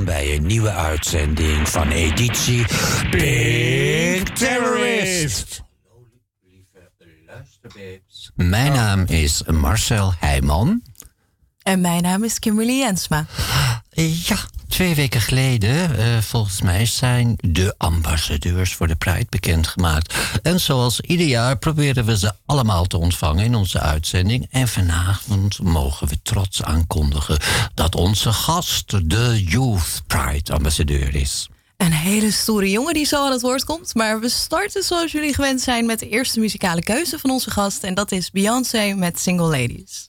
welkom bij een nieuwe uitzending van editie Pink Terrorist. Lieve luisterbabes. Mijn naam is Marcel Heijman. En mijn naam is Kimberly Jensma. Ja, 2 weken geleden, volgens mij, zijn de ambassadeurs voor de Pride bekendgemaakt. En zoals ieder jaar proberen we ze allemaal te ontvangen in onze uitzending. En vanavond mogen we trots aankondigen dat onze gast de Youth Pride ambassadeur is. Een hele stoere jongen die zo aan het woord komt. Maar we starten zoals jullie gewend zijn met de eerste muzikale keuze van onze gast. En dat is Beyoncé met Single Ladies.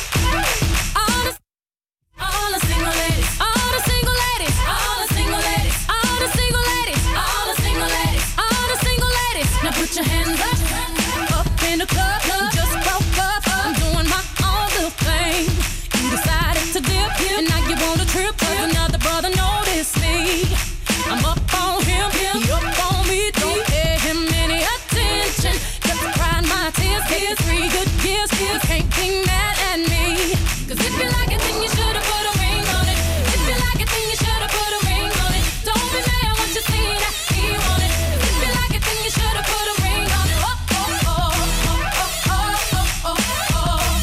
All the single ladies, all the single ladies, all the single ladies, all the single ladies, all the single ladies, all the single ladies. Now put your hands up in the club. Just broke up, I'm doing my own little thing. You decided to dip, and now you want a trip. 'Cause another brother noticed me. I'm up on him, he up on me. Don't pay him any attention. Just crying my tears, here's 3 good years. Can't be mad at me. 'Cause if you like it, then you should've put a ring on it. If you like it, then you should've put a ring on it. Don't be mad once you see that he want it. 'Cause if you like it, then you should've put a ring on it. Oh, oh, oh, oh, oh, oh, oh, oh,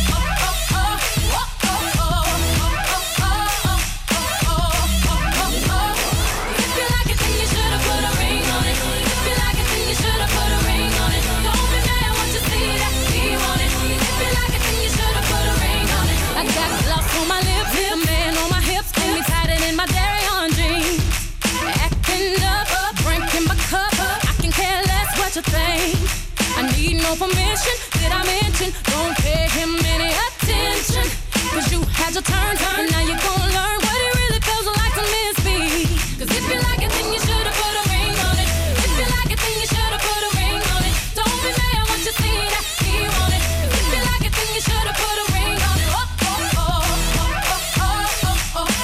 If you like it, then you should've put a ring on it. If you like it, then you should've put a ring on it. Don't be mad once you see that he want it. If you like it, then you should've put a ring on it. I got lost on my lips, a man on my hips, and me tied it in my Darion jeans. Acting up, drinking my cup. I can care less what you think. I need no permission. Did I mention? Don't pay him any attention. 'Cause you had your turn, and now you're gonna learn what it really feels like to miss me. 'Cause if you like it, then you should've put a ring on it. If you like it, then you should've put a ring on it. Don't be mad once you see that he want it. 'Cause if you like it, then you should've put a ring on it. Oh, oh, oh, oh, oh, oh, oh,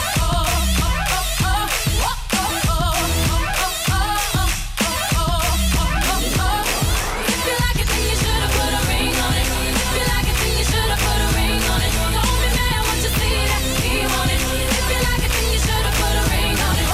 If you like it, then you should've put a ring on it. If you like it, then you should've put a ring on it. Don't be mad once you see that he want it. If you like it, then you should've put a ring on it.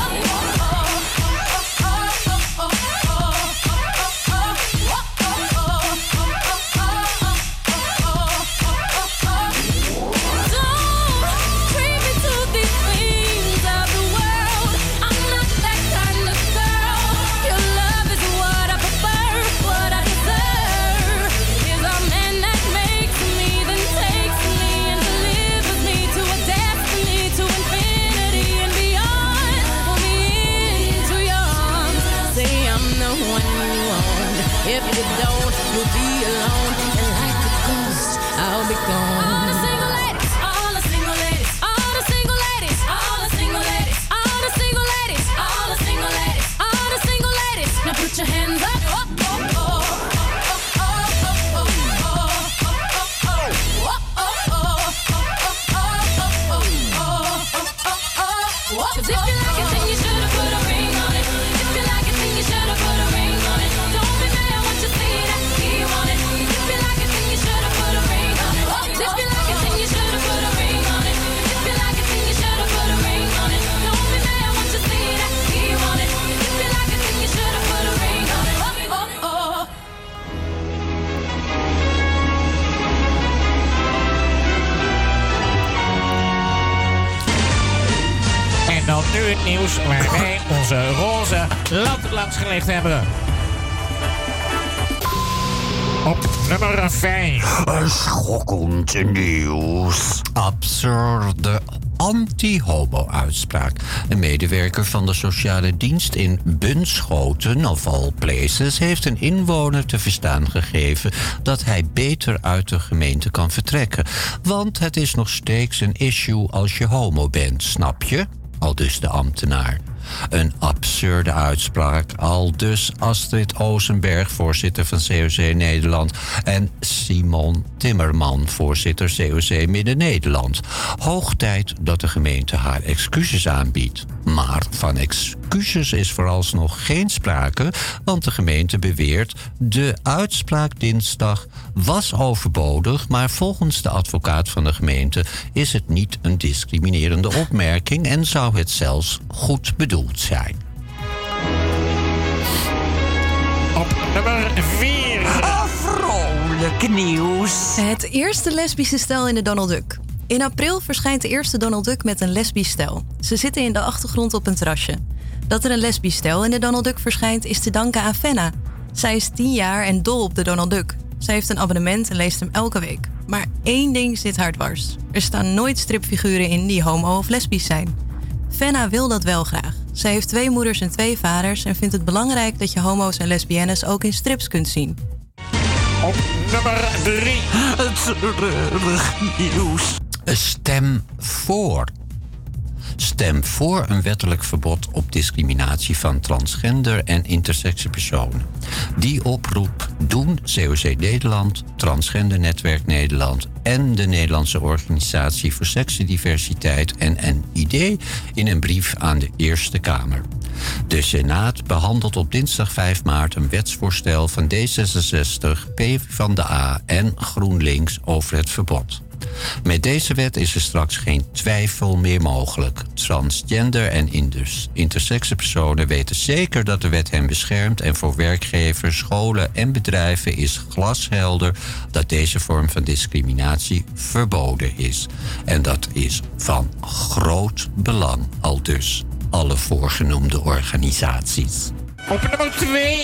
Don't treat me to these things of the world. I'm not that kind of girl. Your love is what I prefer, what I deserve. Is a man that makes me, then takes me and delivers me to a destiny, to infinity and beyond. Pull me into your arms, say I'm the one you want. If you don't, you'll be alone, and like a ghost, I'll be gone. All the single ladies, all the single ladies, all the single ladies, all the single ladies, all the single ladies, all the single ladies, all the single ladies. Now put your hands up. Cause if you like it, then you should've put a ring on it. If you like it, then you should've put a ring on it. Don't be mad once you see that he want it. If you like it, then you should've put a ring on it. If you like it, then you should've put a ring on it. If you like it, then you should've put a ring on it. Don't be mad once you see that he want it. If you like it, then you should've put a ring on it. En dan nu het nieuws waar wij onze roze lamp langs gelegd hebben. Op nummer 5. Schokkend nieuws. Absurde anti-homo-uitspraak. Een medewerker van de sociale dienst in Bunschoten, of all places, heeft een inwoner te verstaan gegeven dat hij beter uit de gemeente kan vertrekken. Want het is nog steeds een issue als je homo bent, snap je? Aldus de ambtenaar. Een absurde uitspraak, aldus Astrid Ozenberg, voorzitter van COC Nederland, en Simon Timmerman, voorzitter COC Midden-Nederland. Hoog tijd dat de gemeente haar excuses aanbiedt. Maar van excuses excuses is vooralsnog geen sprake, want de gemeente beweert de uitspraak dinsdag was overbodig, maar volgens de advocaat van de gemeente is het niet een discriminerende opmerking en zou het zelfs goed bedoeld zijn. Op nummer 4. Vrolijk nieuws. Het eerste lesbische stel in de Donald Duck. In april verschijnt de eerste Donald Duck met een lesbisch stel. Ze zitten in de achtergrond op een terrasje. Dat er een lesbisch stel in de Donald Duck verschijnt is te danken aan Fenna. Zij is 10 jaar en dol op de Donald Duck. Zij heeft een abonnement en leest hem elke week. Maar één ding zit haar dwars. Er staan nooit stripfiguren in die homo of lesbisch zijn. Fenna wil dat wel graag. Zij heeft 2 moeders en 2 vaders en vindt het belangrijk dat je homo's en lesbiennes ook in strips kunt zien. Op nummer 3. Treurig nieuws. Stem voor. Stem voor een wettelijk verbod op discriminatie van transgender en intersexe personen. Die oproep doen COC Nederland, Transgender Netwerk Nederland en de Nederlandse Organisatie voor Seksendiversiteit en NID in een brief aan de Eerste Kamer. De Senaat behandelt op dinsdag 5 maart een wetsvoorstel van D66, PvdA en GroenLinks over het verbod. Met deze wet is er straks geen twijfel meer mogelijk. Transgender en intersexe personen weten zeker dat de wet hen beschermt en voor werkgevers, scholen en bedrijven is glashelder dat deze vorm van discriminatie verboden is. En dat is van groot belang, aldus alle voorgenoemde organisaties. Op nummer 2.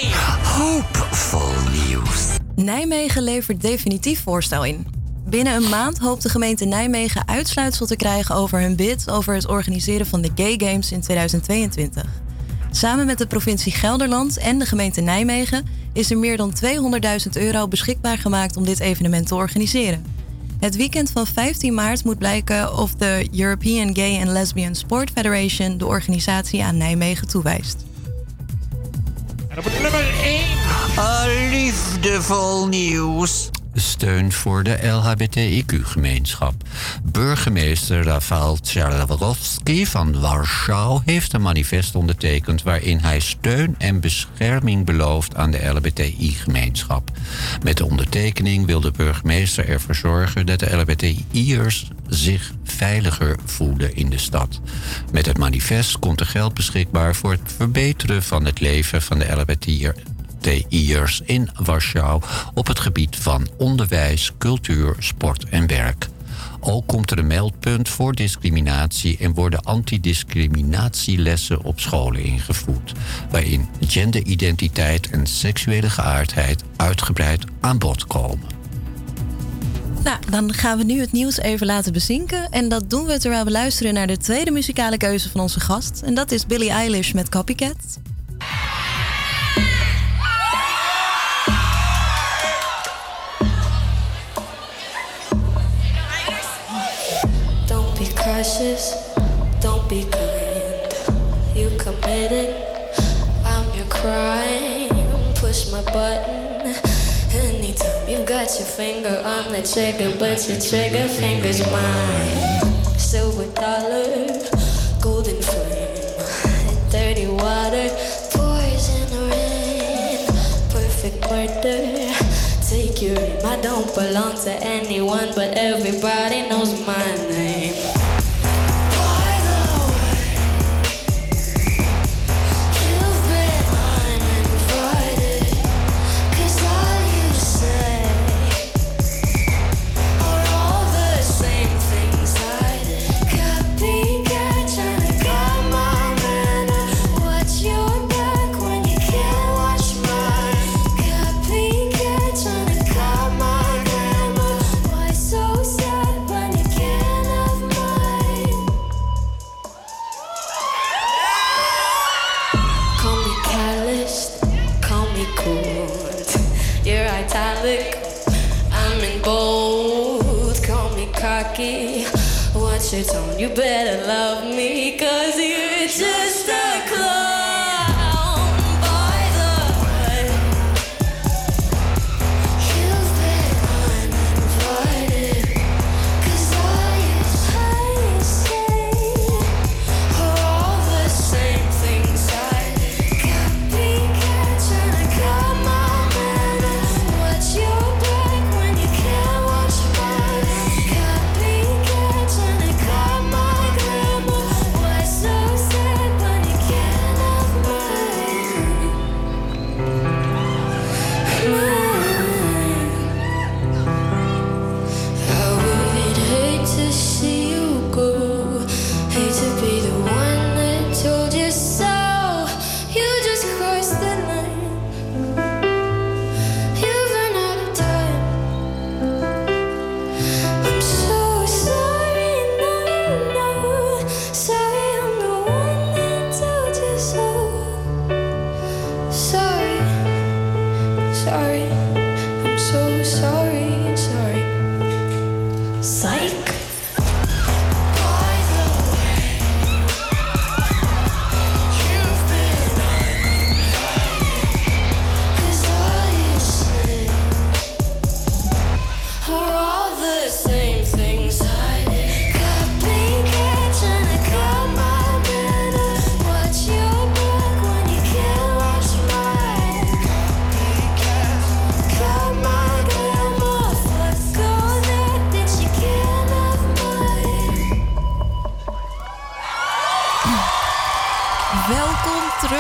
Hoopvol nieuws. Nijmegen levert definitief voorstel in. Binnen een maand hoopt de gemeente Nijmegen uitsluitsel te krijgen over hun bid over het organiseren van de Gay Games in 2022. Samen met de provincie Gelderland en de gemeente Nijmegen is er meer dan €200.000 beschikbaar gemaakt om dit evenement te organiseren. Het weekend van 15 maart moet blijken of de European Gay and Lesbian Sport Federation de organisatie aan Nijmegen toewijst. En op nummer 1. Liefdevol nieuws. Steun voor de LHBTIQ-gemeenschap. Burgemeester Rafał Trzaskowski van Warschau heeft een manifest ondertekend waarin hij steun en bescherming belooft aan de LHBTI-gemeenschap. Met de ondertekening wil de burgemeester ervoor zorgen dat de LHBTI'ers zich veiliger voelen in de stad. Met het manifest komt er geld beschikbaar voor het verbeteren van het leven van de LHBTI'ers in Warschau op het gebied van onderwijs, cultuur, sport en werk. Ook komt er een meldpunt voor discriminatie en worden antidiscriminatielessen op scholen ingevoerd, waarin genderidentiteit en seksuele geaardheid uitgebreid aan bod komen. Nou, dan gaan we nu het nieuws even laten bezinken. En dat doen we terwijl we luisteren naar de tweede muzikale keuze van onze gast. En dat is Billie Eilish met Copycat. Don't be cautious, don't be kind. You committed, I'm your crime. Push my button anytime. You got your finger on the trigger, but your trigger finger's mine. Silver dollar, golden flame, dirty water pours in the rain. Perfect murder, take your aim. I don't belong to anyone, but everybody knows my name. By the way, you've been uninvited, 'cause all you say are all the same things I did. Copycat, tryna cut my man. Watch your back when you can't watch mine. Copycat, tryna cut my man. Why so sad when you can't have mine? Call me calloused, call me cool. You're italic, I'm in bold. Call me cocky, watch your tone. You better love me, 'cause you're just a clown. By the way, you've been uninvited, 'cause all you say are all the same things I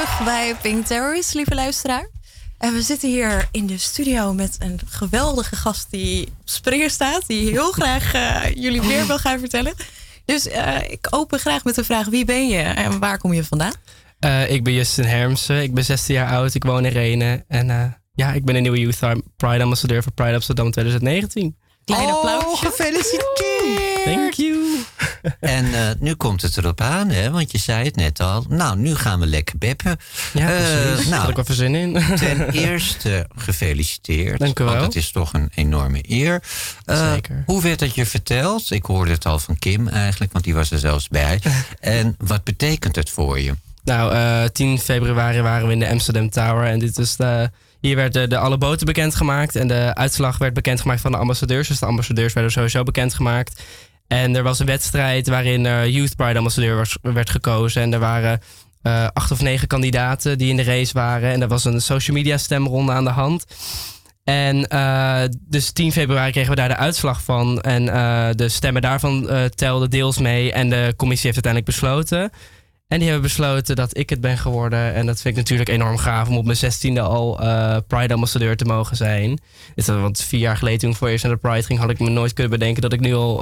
terug bij Pink Terrorist, lieve luisteraar. En we zitten hier in de studio met een geweldige gast die op springen staat. Die heel graag jullie meer wil gaan vertellen. Dus ik open graag met de vraag, wie ben je en waar kom je vandaan? Ik ben Justin Hermsen, ik ben 16 jaar oud, ik woon in Renen. En ik ben een nieuwe Youth Pride Ambassadeur voor Pride Amsterdam 2019. Klein applausje. Gefeliciteerd! Thank you! En nu komt het erop aan, hè? Want je zei het net al. Nou, nu gaan we lekker beppen. Ja, precies. Daar had ik wel veel zin in. Ten eerste gefeliciteerd. Dank u wel. Want het is toch een enorme eer. Zeker. Hoe werd het je verteld? Ik hoorde het al van Kim eigenlijk, want die was er zelfs bij. En wat betekent het voor je? Nou, 10 februari waren we in de Amsterdam Tower. En dit is hier werden alle boten bekendgemaakt. En de uitslag werd bekendgemaakt van de ambassadeurs. Dus de ambassadeurs werden sowieso bekendgemaakt. En er was een wedstrijd waarin Youth Pride Ambassadeur werd gekozen. En er waren 8 of 9 kandidaten die in de race waren. En er was een social media stemronde aan de hand. En dus 10 februari kregen we daar de uitslag van. En de stemmen daarvan telden deels mee. En de commissie heeft uiteindelijk besloten. En die hebben besloten dat ik het ben geworden. En dat vind ik natuurlijk enorm gaaf om op mijn 16e al Pride Ambassadeur te mogen zijn. Want 4 jaar geleden toen ik voor eerst naar de Pride ging, had ik me nooit kunnen bedenken dat ik nu al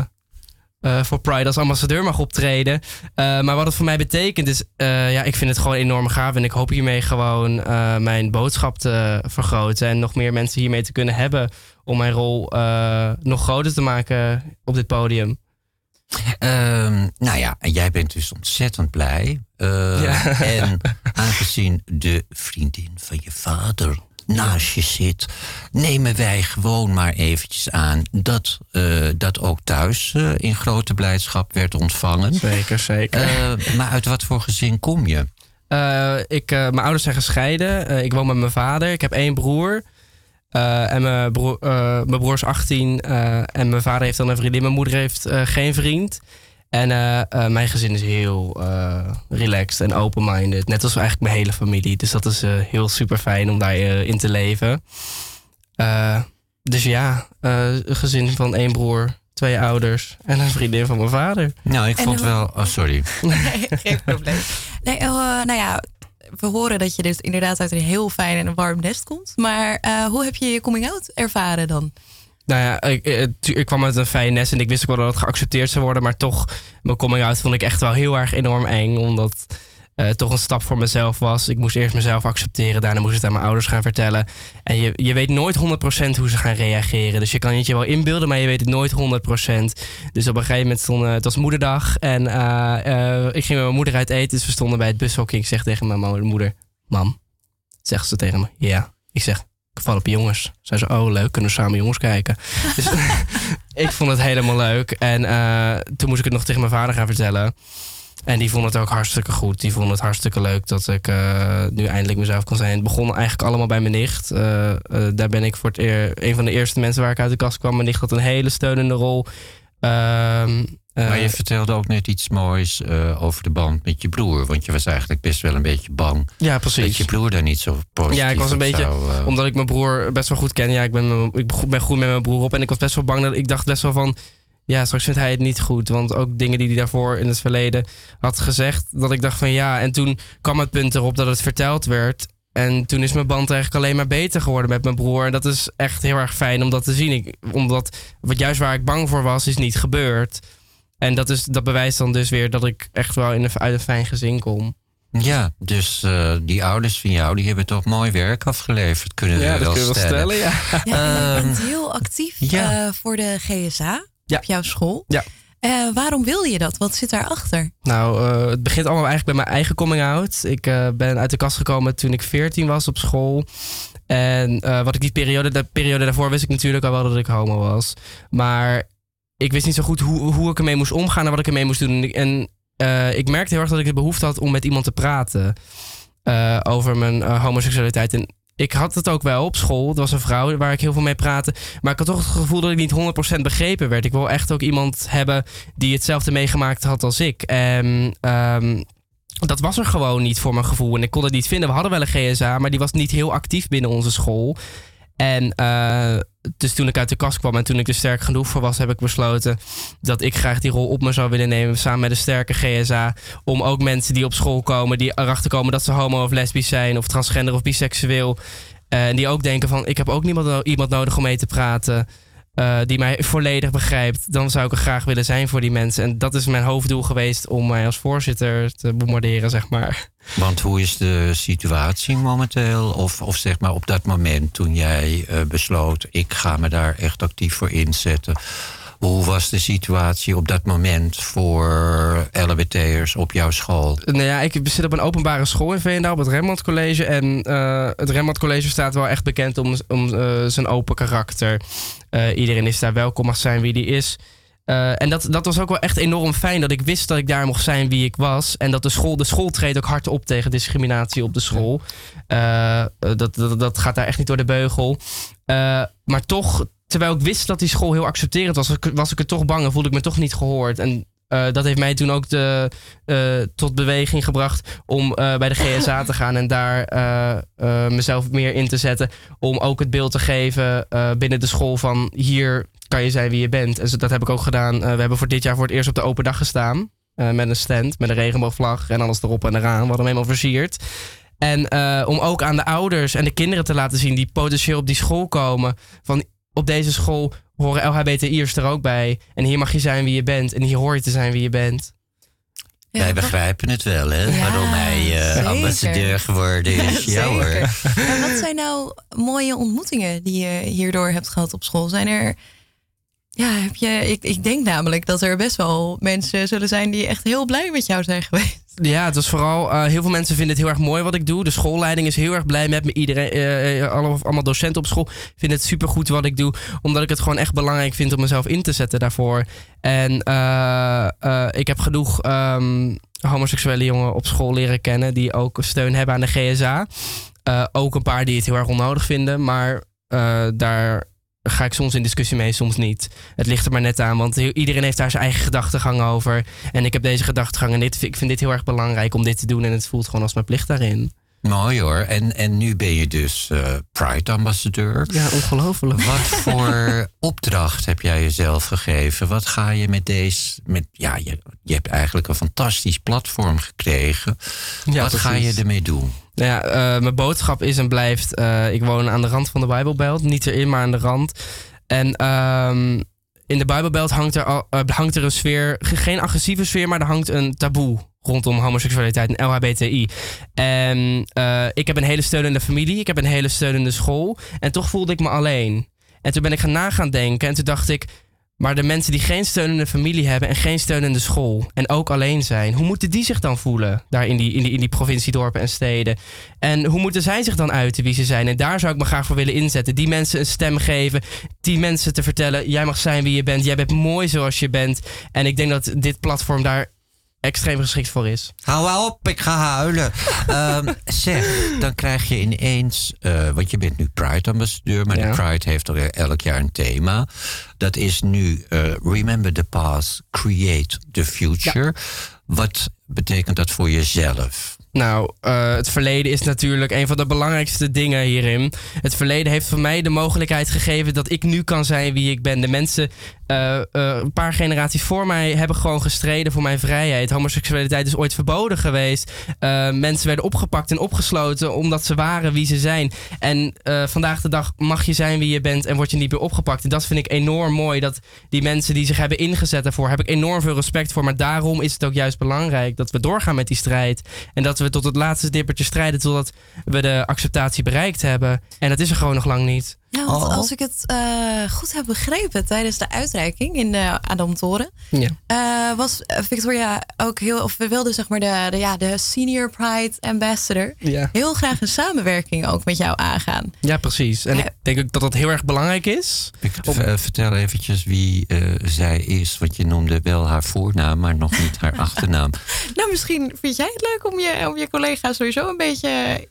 voor Pride als ambassadeur mag optreden. Maar wat het voor mij betekent is, ik vind het gewoon enorm gaaf. En ik hoop hiermee gewoon mijn boodschap te vergroten. En nog meer mensen hiermee te kunnen hebben om mijn rol nog groter te maken op dit podium. Nou ja, en jij bent dus ontzettend blij. En aangezien de vriendin van je vader naast je zit, nemen wij gewoon maar eventjes aan dat dat ook thuis in grote blijdschap werd ontvangen. Zeker. Maar uit wat voor gezin kom je? Mijn ouders zijn gescheiden. Ik woon met mijn vader. Ik heb 1 broer. En mijn broer is 18 en mijn vader heeft dan een vriendin. Mijn moeder heeft geen vriend. En mijn gezin is heel relaxed en open-minded. Net als eigenlijk mijn hele familie. Dus dat is heel super fijn om daarin te leven. Dus ja, een gezin van 1 broer, 2 ouders en een vriendin van mijn vader. Nou, ik vond wel... Oh, sorry. Nee, geen probleem. Nee, nou ja, we horen dat je dus inderdaad uit een heel fijn en een warm nest komt. Maar hoe heb je je coming-out ervaren dan? Nou ja, ik kwam uit een fijn nest en ik wist ook wel dat het geaccepteerd zou worden. Maar toch, mijn coming-out vond ik echt wel heel erg enorm eng. Omdat het toch een stap voor mezelf was. Ik moest eerst mezelf accepteren. Daarna moest ik het aan mijn ouders gaan vertellen. En je weet nooit 100% hoe ze gaan reageren. Dus je kan het je wel inbeelden, maar je weet het nooit 100%. Dus op een gegeven moment het was moederdag. En ik ging met mijn moeder uit eten. Dus we stonden bij het bushokje. Ik zeg tegen mijn moeder, mam, zegt ze tegen me, ja. Ik zeg, ik val op jongens. Zei ze, oh leuk, kunnen we samen jongens kijken. Dus ik vond het helemaal leuk. En toen moest ik het nog tegen mijn vader gaan vertellen. En die vond het ook hartstikke goed. Die vond het hartstikke leuk dat ik nu eindelijk mezelf kon zijn. Het begon eigenlijk allemaal bij mijn nicht. Daar ben ik voor een van de eerste mensen waar ik uit de kast kwam. Mijn nicht had een hele steunende rol. Maar je vertelde ook net iets moois over de band met je broer. Want je was eigenlijk best wel een beetje bang. Ja, precies. Dat je broer daar niet zo positief Ja, ik was een beetje... Omdat ik mijn broer best wel goed ken. Ja, ik ben goed met mijn broer op. En ik was best wel bang dat ik dacht best wel van... Ja, straks vindt hij het niet goed. Want ook dingen die hij daarvoor in het verleden had gezegd. Dat ik dacht van ja. En toen kwam het punt erop dat het verteld werd. En toen is mijn band eigenlijk alleen maar beter geworden met mijn broer. En dat is echt heel erg fijn om dat te zien. Omdat juist waar ik bang voor was, is niet gebeurd. En dat bewijst dan dus weer dat ik echt wel uit een fijn gezin kom. Ja, dus die ouders van jou, die hebben toch mooi werk afgeleverd, kunnen we wel stellen. Ja, je bent heel actief voor de GSA op jouw school. Ja. Waarom wilde je dat? Wat zit daarachter? Nou, het begint allemaal eigenlijk bij mijn eigen coming-out. Ik ben uit de kast gekomen toen ik 14 was op school. En de periode daarvoor wist ik natuurlijk al wel dat ik homo was. Maar ik wist niet zo goed hoe ik ermee moest omgaan en wat ik ermee moest doen. En ik merkte heel erg dat ik de behoefte had om met iemand te praten over mijn homoseksualiteit. En ik had het ook wel op school. Het was een vrouw waar ik heel veel mee praatte. Maar ik had toch het gevoel dat ik niet 100% begrepen werd. Ik wil echt ook iemand hebben die hetzelfde meegemaakt had als ik. En dat was er gewoon niet voor mijn gevoel. En ik kon het niet vinden. We hadden wel een GSA, maar die was niet heel actief binnen onze school. En dus toen ik uit de kast kwam en toen ik er sterk genoeg voor was, heb ik besloten dat ik graag die rol op me zou willen nemen samen met een sterke GSA. Om ook mensen die op school komen, die erachter komen dat ze homo of lesbisch zijn of transgender of biseksueel. En die ook denken van, ik heb ook iemand nodig om mee te praten. Die mij volledig begrijpt. Dan zou ik er graag willen zijn voor die mensen. En dat is mijn hoofddoel geweest om mij als voorzitter te bombarderen, zeg maar. Want hoe is de situatie momenteel? Of zeg maar op dat moment toen jij besloot, ik ga me daar echt actief voor inzetten. Hoe was de situatie op dat moment voor LHBT'ers op jouw school? Nou ja, ik zit op een openbare school in Veenendaal, op het Rembrandt College. En het Rembrandt College staat wel echt bekend om zijn open karakter. Iedereen is daar welkom, mag zijn wie die is. En dat was ook wel echt enorm fijn, dat ik wist dat ik daar mocht zijn wie ik was. En dat de school treedt ook hard op tegen discriminatie op de school. Dat gaat daar echt niet door de beugel. Maar toch, terwijl ik wist dat die school heel accepterend was ik er toch bang en voelde ik me toch niet gehoord. En dat heeft mij toen ook tot beweging gebracht om bij de GSA te gaan en daar mezelf meer in te zetten. Om ook het beeld te geven binnen de school van hier kan je zijn wie je bent. En dat heb ik ook gedaan. We hebben voor dit jaar voor het eerst op de open dag gestaan. Met een stand, met een regenboogvlag en alles erop en eraan. We hadden hem helemaal versierd. En om ook aan de ouders en de kinderen te laten zien die potentieel op die school komen. Van op deze school horen LHBTI'ers er ook bij. En hier mag je zijn wie je bent. En hier hoor je te zijn wie je bent. Ja, wij begrijpen het wel, hè? Ja, waarom hij ambassadeur geworden is. Ja, hoor. En wat zijn nou mooie ontmoetingen die je hierdoor hebt gehad op school? Zijn er... Ja, ik denk namelijk dat er best wel mensen zullen zijn die echt heel blij met jou zijn geweest. Ja, het was vooral... heel veel mensen vinden het heel erg mooi wat ik doe. De schoolleiding is heel erg blij met me. Iedereen, allemaal docenten op school vinden het supergoed wat ik doe. Omdat ik het gewoon echt belangrijk vind om mezelf in te zetten daarvoor. En ik heb genoeg homoseksuele jongen op school leren kennen die ook steun hebben aan de GSA. Ook een paar die het heel erg onnodig vinden. Maar daar ga ik soms in discussie mee, soms niet. Het ligt er maar net aan, want iedereen heeft daar zijn eigen gedachtegang over. En ik heb deze gedachtegang en ik vind dit heel erg belangrijk om dit te doen. En het voelt gewoon als mijn plicht daarin. Mooi hoor. En nu ben je dus Pride-ambassadeur. Ja, ongelooflijk. Wat voor opdracht heb jij jezelf gegeven? Wat ga je met deze... Je hebt eigenlijk een fantastisch platform gekregen. Ja, wat ga je ermee doen? Nou ja, mijn boodschap is en blijft... ik woon aan de rand van de Bijbelbelt. Niet erin, maar aan de rand. En in de Bijbelbelt hangt er een sfeer... Geen agressieve sfeer, maar er hangt een taboe rondom homoseksualiteit en LHBTI. En ik heb een hele steunende familie. Ik heb een hele steunende school. En toch voelde ik me alleen. En toen ben ik gaan denken. En toen dacht ik... Maar de mensen die geen steunende familie hebben en geen steunende school en ook alleen zijn, hoe moeten die zich dan voelen daar in die provinciedorpen en steden? En hoe moeten zij zich dan uiten wie ze zijn? En daar zou ik me graag voor willen inzetten. Die mensen een stem geven, die mensen te vertellen, jij mag zijn wie je bent, jij bent mooi zoals je bent. En ik denk dat dit platform daar extreem geschikt voor is. Hou op, ik ga huilen. Zeg, dan krijg je ineens... want je bent nu Pride-ambassadeur, maar de Pride heeft elk jaar een thema. Dat is nu Remember the Past, Create the Future. Ja. Wat betekent dat voor jezelf? Nou, het verleden is natuurlijk een van de belangrijkste dingen hierin. Het verleden heeft voor mij de mogelijkheid gegeven dat ik nu kan zijn wie ik ben. De mensen, een paar generaties voor mij, hebben gewoon gestreden voor mijn vrijheid. Homoseksualiteit is ooit verboden geweest. Mensen werden opgepakt en opgesloten omdat ze waren wie ze zijn. En vandaag de dag mag je zijn wie je bent en word je niet meer opgepakt. En dat vind ik enorm mooi, dat die mensen die zich hebben ingezet daarvoor, heb ik enorm veel respect voor. Maar daarom is het ook juist belangrijk dat we doorgaan met die strijd. En dat we tot het laatste dippertje strijden totdat we de acceptatie bereikt hebben. En dat is er gewoon nog lang niet. Ja, want als ik het goed heb begrepen tijdens de uitreiking in de Adamtoren, was Victoria ook we wilden zeg maar de Senior Pride Ambassador heel graag een samenwerking ook met jou aangaan. Ja, precies. En ik denk ook dat dat heel erg belangrijk is. Vertel eventjes wie zij is, want je noemde wel haar voornaam, maar nog niet haar achternaam. Nou, misschien vind jij het leuk om je collega's sowieso een beetje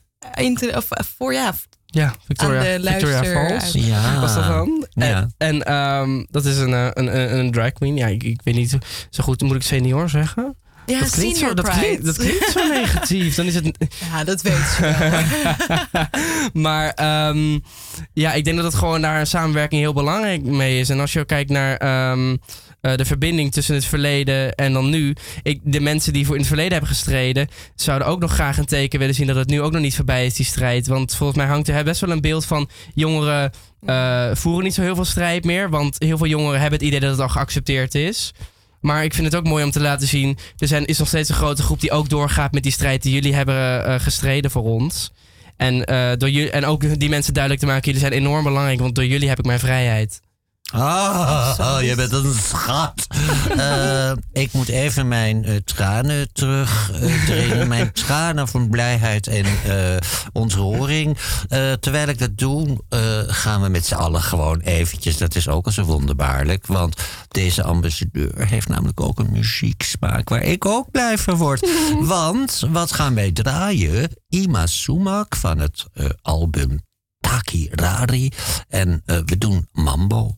Ja, Victoria Falls. Ja. Was dat dan? Ja. En dat is een drag queen. Ja, ik weet niet zo goed. Moet ik senior zeggen? Ja, dat klinkt Senior Pride. Dat klinkt zo negatief. Dan is het... Ja, dat weet ze wel. Maar ja, ik denk dat het gewoon daar een samenwerking heel belangrijk mee is. En als je ook kijkt naar de verbinding tussen het verleden en dan nu. De mensen die in het verleden hebben gestreden, zouden ook nog graag een teken willen zien dat het nu ook nog niet voorbij is, die strijd. Want volgens mij hangt er best wel een beeld van jongeren voeren niet zo heel veel strijd meer. Want heel veel jongeren hebben het idee dat het al geaccepteerd is. Maar ik vind het ook mooi om te laten zien, is nog steeds een grote groep die ook doorgaat met die strijd die jullie hebben gestreden voor ons. En, en ook die mensen duidelijk te maken, jullie zijn enorm belangrijk, want door jullie heb ik mijn vrijheid. Je bent een schat. Ik moet even mijn tranen terugdringen. Mijn tranen van blijheid en ontroering. Terwijl ik dat doe, gaan we met z'n allen gewoon eventjes. Dat is ook al zo wonderbaarlijk. Want deze ambassadeur heeft namelijk ook een muzieksmaak waar ik ook blij van word. Want wat gaan wij draaien? Ima Sumac van het album Taki Rari. En we doen Mambo.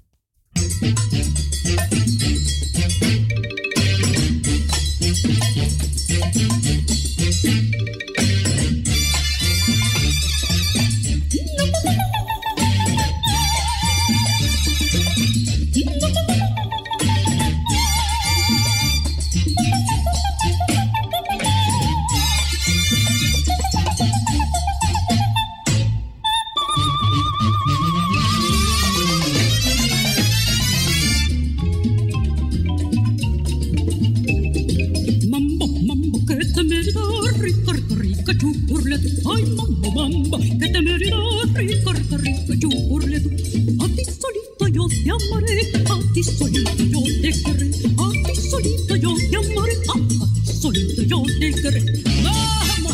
Ay, mambo, mambo, que te me rica, rica, rica, yo urle tú. A ti solito yo te amaré, a ti solito yo te querré, a ti solito yo te amaré, a ti solito yo te querré. ¡Vamos!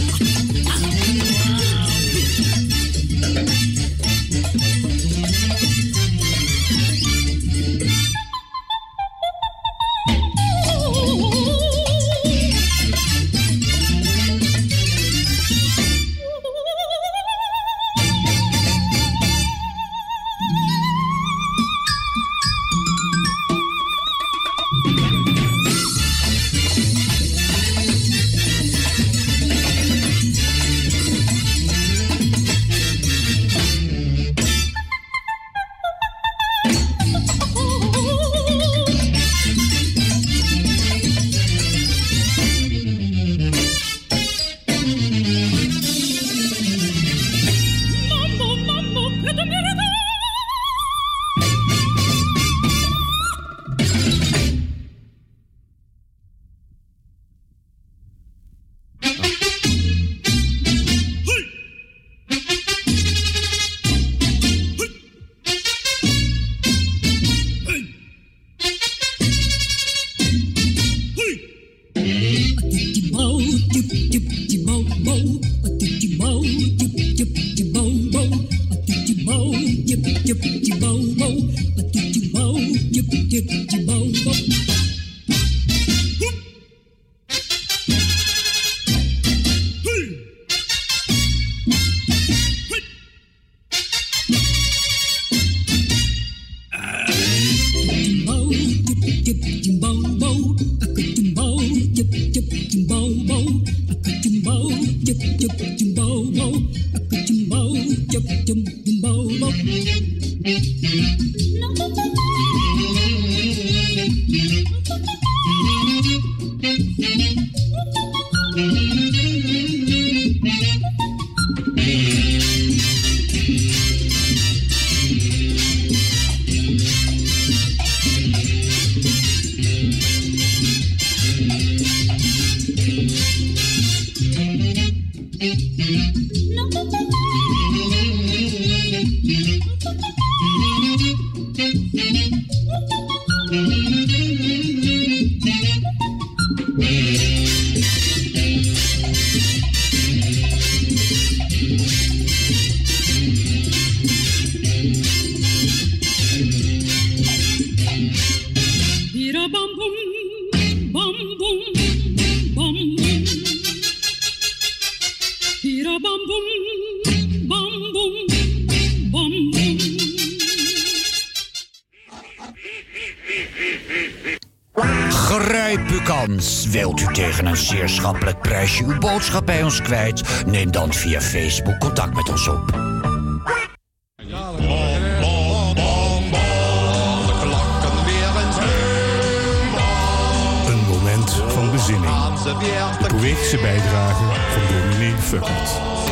Grijp uw kans. Wilt u tegen een zeer schappelijk prijsje uw boodschap bij ons kwijt? Neem dan via Facebook contact met ons op. Een moment van bezinning. De poëtische bijdrage van dominee Fuckert.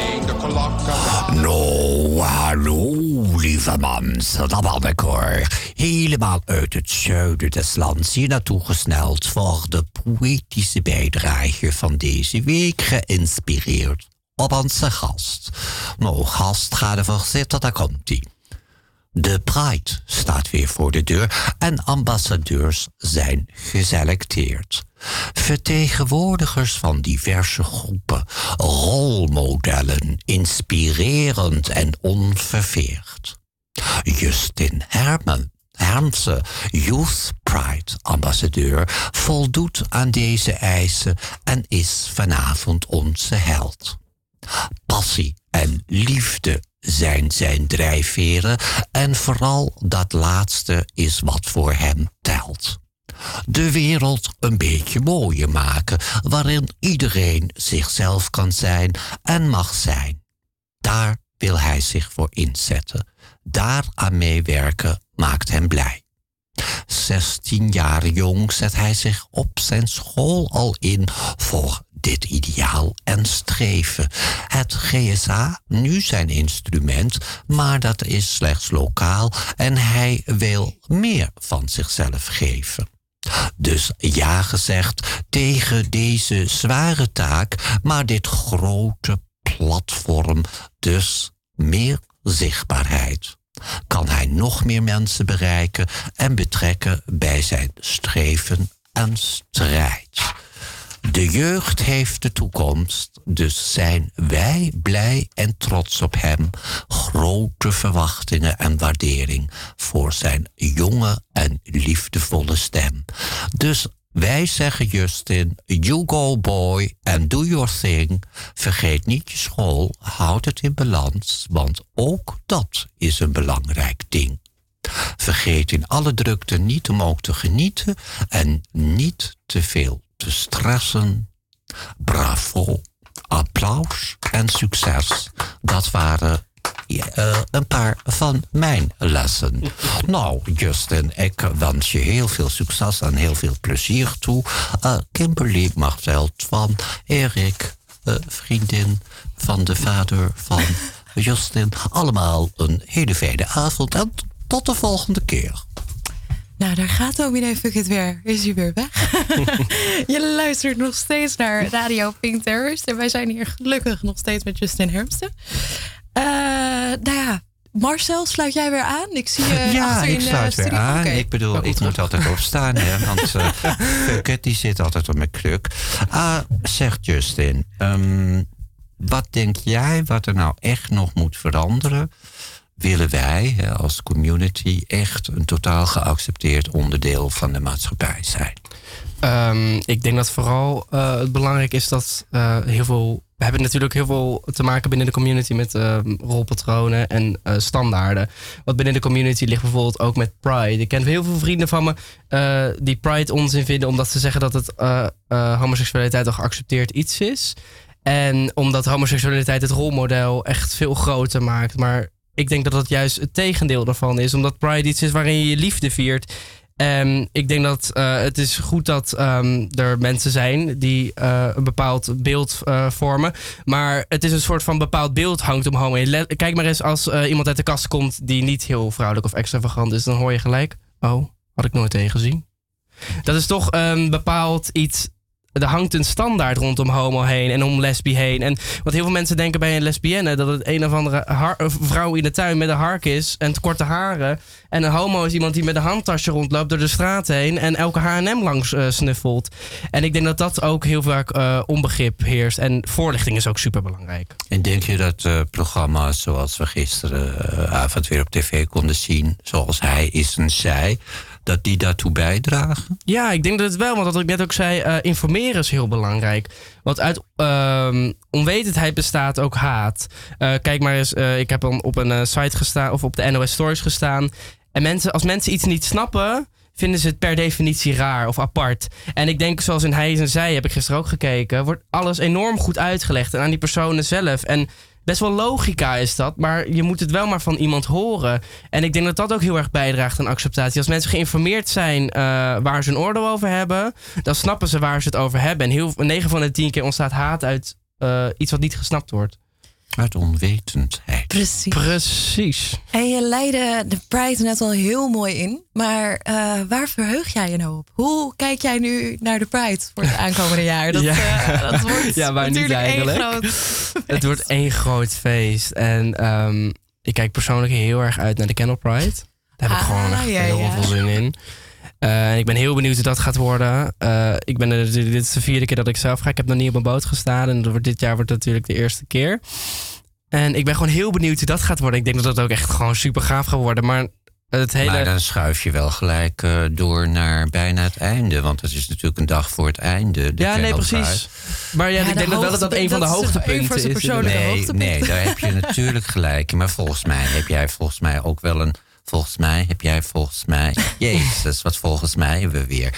Nou, hallo, lieve mans. Dat ben ik hoor. Helemaal uit het zuiden des lands hier naartoe gesneld voor de poëtische bijdrage van deze week, geïnspireerd op onze gast. Nou, gast, ga ervoor zitten, daar komt-ie. De Pride staat weer voor de deur en ambassadeurs zijn geselecteerd. Vertegenwoordigers van diverse groepen, rolmodellen, inspirerend en onverveerd. Justin Hermsen, Youth Pride ambassadeur, voldoet aan deze eisen en is vanavond onze held. Passie en liefde zijn zijn drijfveren en vooral dat laatste is wat voor hem telt. De wereld een beetje mooier maken, waarin iedereen zichzelf kan zijn en mag zijn. Daar wil hij zich voor inzetten. Daaraan meewerken maakt hem blij. 16 jaar jong zet hij zich op zijn school al in voor dit ideaal en streven. Het GSA, nu zijn instrument, maar dat is slechts lokaal en hij wil meer van zichzelf geven. Dus ja gezegd tegen deze zware taak, maar dit grote platform, dus meer zichtbaarheid. Kan hij nog meer mensen bereiken en betrekken bij zijn streven en strijd. De jeugd heeft de toekomst, dus zijn wij blij en trots op hem. Grote verwachtingen en waardering voor zijn jonge en liefdevolle stem. Dus wij zeggen Justin, you go boy and do your thing. Vergeet niet je school, houd het in balans, want ook dat is een belangrijk ding. Vergeet in alle drukte niet om ook te genieten en niet te veel te stressen. Bravo, applaus en succes. Dat waren een paar van mijn lessen. Nou, Justin, ik wens je heel veel succes en heel veel plezier toe. Kimberly Martelt van Erik, vriendin van de vader van Justin. Allemaal een hele fijne avond en tot de volgende keer. Nou, daar gaat dominee Fuckert weer. Is hij weer weg? Je luistert nog steeds naar Radio Pink Terrorist. En wij zijn hier gelukkig nog steeds met Justin Hermsen. Nou ja, Marcel, sluit jij weer aan? Ik zie je achter in de sluit weer studio. aan. Okay. Ik bedoel, ik moet altijd opstaan, hè, want Fuckert die zit altijd op mijn kruk. Zegt Justin, wat denk jij wat er nou echt nog moet veranderen? Willen wij als community echt een totaal geaccepteerd onderdeel van de maatschappij zijn? Ik denk dat vooral het belangrijk is dat heel veel... We hebben natuurlijk heel veel te maken binnen de community met rolpatronen en standaarden. Wat binnen de community ligt bijvoorbeeld ook met Pride. Ik ken heel veel vrienden van me die Pride onzin vinden omdat ze zeggen dat het homoseksualiteit een geaccepteerd iets is. En omdat homoseksualiteit het rolmodel echt veel groter maakt. Maar ik denk dat dat juist het tegendeel daarvan is. Omdat Pride iets is waarin je je liefde viert. Ik denk dat het is goed dat er mensen zijn die een bepaald beeld vormen. Maar het is een soort van bepaald beeld hangt om homo heen. Kijk maar eens als iemand uit de kast komt die niet heel vrouwelijk of extravagant is. Dan hoor je gelijk, oh, had ik nooit tegen gezien. Dat is toch een bepaald iets. Er hangt een standaard rondom homo heen en om lesbi heen. En wat heel veel mensen denken bij een lesbienne, dat het een of andere vrouw in de tuin met een hark is en korte haren. En een homo is iemand die met een handtasje rondloopt door de straat heen en elke H&M langs snuffelt. En ik denk dat dat ook heel vaak onbegrip heerst. En voorlichting is ook super belangrijk. En denk je dat programma's zoals we gisteravond weer op tv konden zien, zoals Hij is en Zij, dat die daartoe bijdragen? Ja, ik denk dat het wel, want wat ik net ook zei, informeren is heel belangrijk. Want uit onwetendheid bestaat ook haat. Kijk maar eens, ik heb op een site gestaan, of op de NOS Stories gestaan. En als mensen iets niet snappen, vinden ze het per definitie raar of apart. En ik denk, zoals in Hij en Zij, heb ik gisteren ook gekeken, wordt alles enorm goed uitgelegd en aan die personen zelf. En best wel logica is dat, maar je moet het wel maar van iemand horen. En ik denk dat dat ook heel erg bijdraagt aan acceptatie. Als mensen geïnformeerd zijn waar ze een oordeel over hebben, dan snappen ze waar ze het over hebben. En 9 van de 10 keer ontstaat haat uit iets wat niet gesnapt wordt. Uit onwetendheid. Precies. En je leidde de Pride net al heel mooi in. Maar waar verheug jij je nou op? Hoe kijk jij nu naar de Pride voor het aankomende jaar? Dat wordt waar niet eigenlijk. Het wordt één groot feest. En ik kijk persoonlijk heel erg uit naar de Candle Pride. Daar heb ik gewoon echt heel veel zin in. Ik ben heel benieuwd hoe dat gaat worden. Dit is de 4e keer dat ik zelf ga. Ik heb nog niet op een boot gestaan. En dit jaar wordt het natuurlijk de eerste keer. En ik ben gewoon heel benieuwd hoe dat gaat worden. Ik denk dat dat ook echt gewoon super gaaf gaat worden. Maar Maar dan schuif je wel gelijk door naar bijna het einde. Want het is natuurlijk een dag voor het einde. Precies. Maar ik denk wel dat dat een van de hoogtepunten is. Nee, daar heb je natuurlijk gelijk in. Maar volgens mij heb jij ook wel een... Volgens mij... Jezus, wat volgens mij hebben we weer.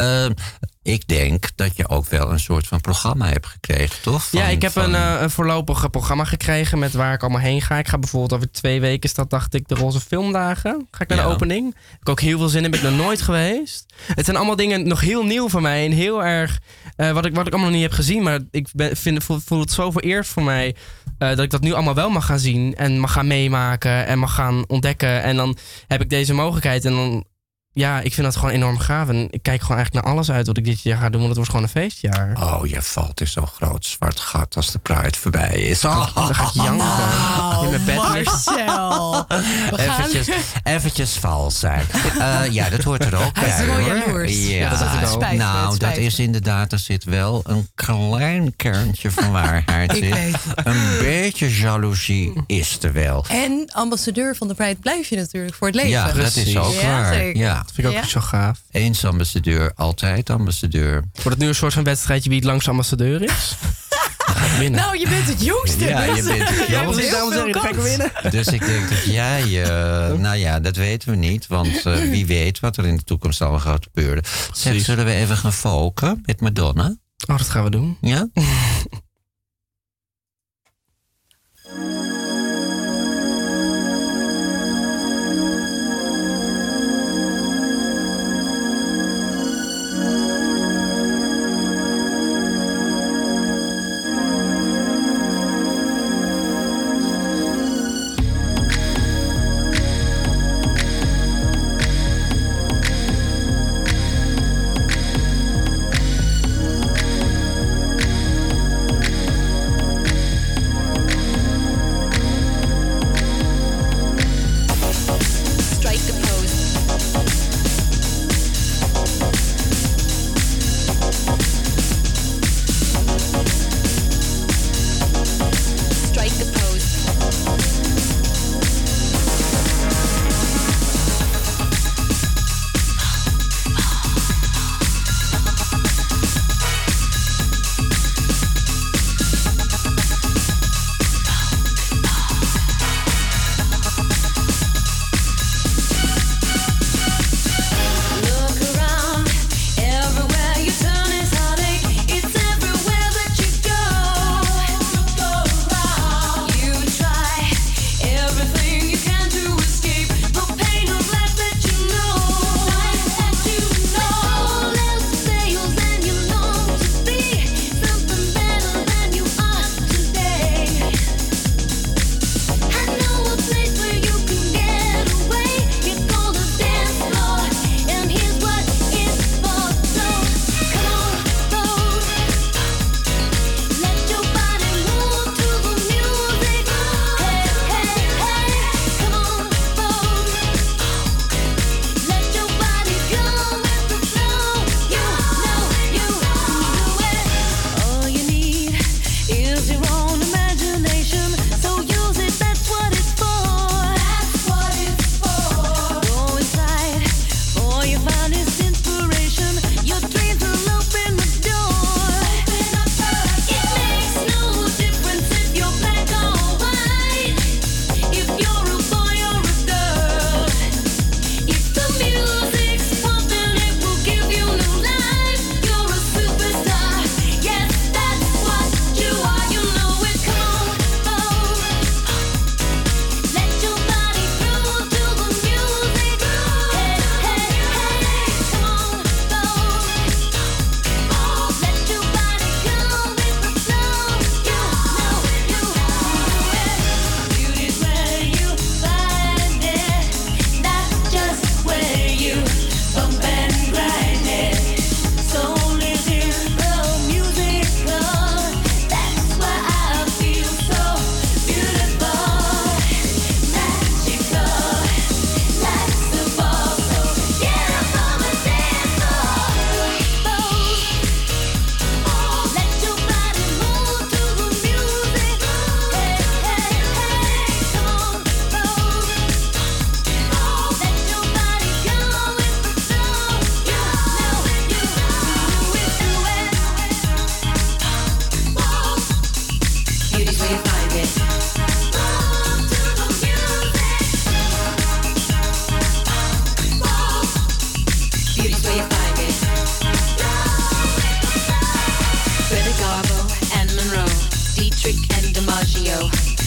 Ik denk dat je ook wel een soort van programma hebt gekregen, toch? Ik heb een voorlopig programma gekregen met waar ik allemaal heen ga. Ik ga bijvoorbeeld over 2 weken, dacht ik, de Roze Filmdagen. Ga ik naar de opening. Heb ik ook heel veel zin in, ben ik nog nooit geweest. Het zijn allemaal dingen nog heel nieuw voor mij. En heel erg, wat ik allemaal nog niet heb gezien. Maar ik voel het zo vereerd voor mij... dat ik dat nu allemaal wel mag gaan zien. En mag gaan meemaken. En mag gaan ontdekken. En dan heb ik deze mogelijkheid. En dan... Ja, ik vind dat gewoon enorm gaaf. En ik kijk gewoon eigenlijk naar alles uit wat ik dit jaar ga doen. Want het wordt gewoon een feestjaar. Oh, je valt in zo'n groot zwart gat als de Pride voorbij is. Dan ga ik janken. In mijn bed. Marcel. Eventjes vals zijn. Ja, dat hoort er ook bij. Hij is wel jaloers. Ja, dat is inderdaad, er zit wel een klein kernje van waarheid in. Een beetje jaloezie is er wel. En ambassadeur van de Pride blijf je natuurlijk voor het leven. Ja, dat is ook waar. Ja. Dat vind ik ook zo gaaf. Eens ambassadeur, altijd ambassadeur. Wordt het nu een soort van wedstrijdje wie het langste ambassadeur is? Nou, je bent het jongste. Ja, je bent het jongste. Daarom zeg ik, ga ik winnen. Dus ik denk dat jij... nou ja, dat weten we niet. Want wie weet wat er in de toekomst allemaal gaat gebeuren. Zeg, zullen we even gaan folken met Madonna? Oh, dat gaan we doen. Ja?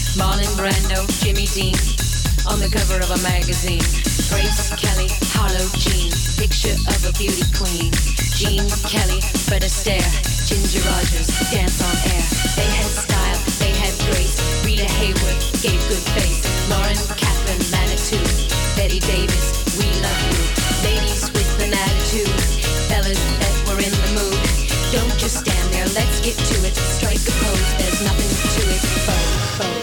Marlon Brando, Jimmy Dean, on the cover of a magazine. Grace Kelly, Harlow Jean, picture of a beauty queen. Jean Kelly, Fred Astaire, Ginger Rogers, dance on air. They had style, they had grace. Rita Hayworth gave good face. Lauren Catherine Manitou, Betty Davis, we love you. Ladies with an attitude, fellas that were in the mood. Don't just stand there, let's get to it. Strike a pose, there's nothing to it. Vogue.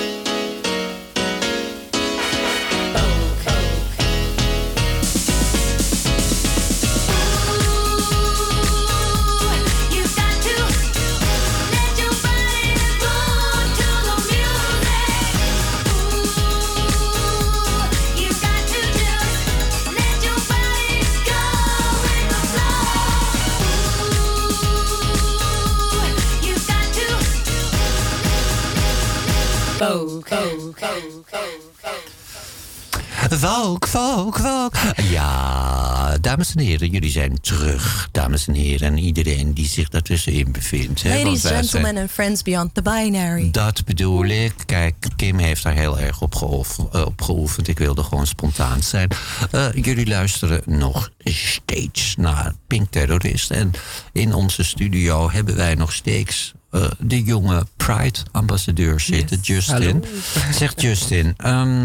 Volk. Ja, dames en heren, jullie zijn terug. Dames en heren, en iedereen die zich daartussenin bevindt. Hè, Ladies, want wij gentlemen zijn- and friends beyond the binary. Dat bedoel ik. Kijk, Kim heeft daar heel erg op geoefend. Ik wilde gewoon spontaan zijn. Jullie luisteren nog steeds naar Pink Terrorist. En in onze studio hebben wij nog steeds de jonge Pride-ambassadeur zitten, Justin. Hallo. Zegt Justin,